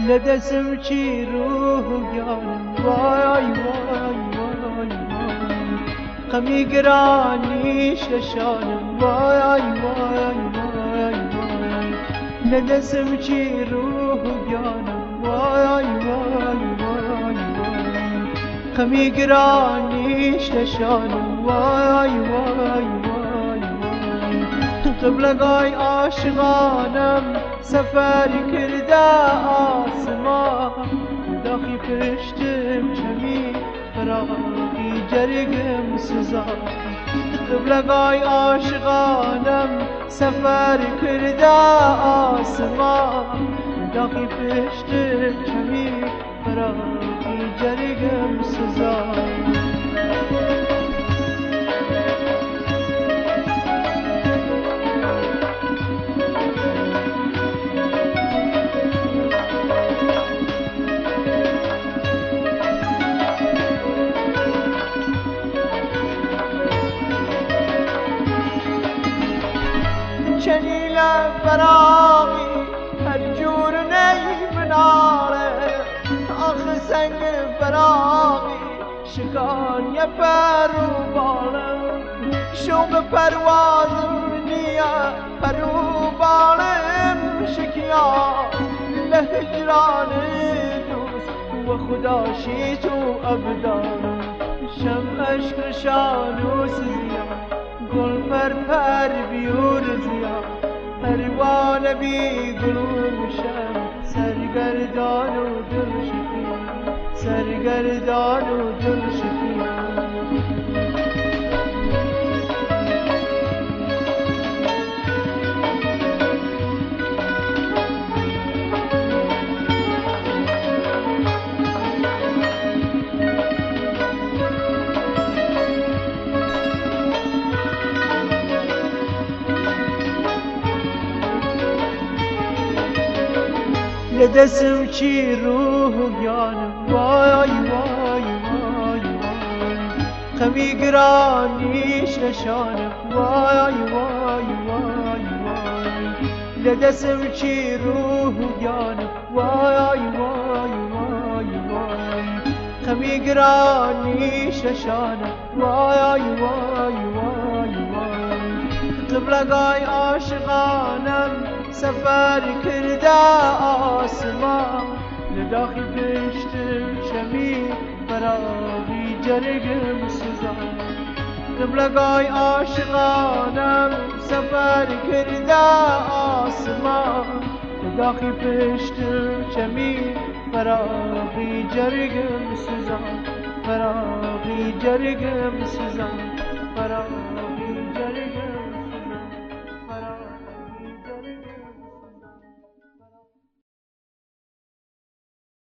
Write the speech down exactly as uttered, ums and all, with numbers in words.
لدسم چی روح گیانم وای وای وای وای غمی گرانیش لشانم وای وای وای وای لدسم چی روح گیانم وای وای وای وای غمی گرانیش لشانم وای وای وای وای قبلگای عاشقانم سفر کرده آسمان داخی پشتم چمی فراقی جرگم سزان قبلگای عاشقانم سفر کرده آسمان داخی پشتم چمی فراقی جرگم سزان چنیل فراقی هر جور نی مناره آخ سنگ فراقی شکان یه پر و بالم شوق پروازم نیا پر و بالم شکیان لهجران دوست و خدا شیت و ابدارم شم عشق شانوس زیاد گل پر پر بیور زیاد پروانه بی گلوشم سرگردان و دل شکیم سرگردان و دل شکیم لدسم چی روح گیانم وای وای وای وای غمی گرانیش نشانم وای وای وای وای لدسم چی روح گیانم وای وای وای وای غمی گرانیش نشانم وای وای وای وای قبلگای عاشقانم سفر کرده آسمان لداخی پشتم چمی فراقی جرگم سزان قبلگای عاشقانم سفر کرده آسمان لداخی پشتم چمی فراقی جرگم سزان فراقی جرگم سزان فراقی جرگم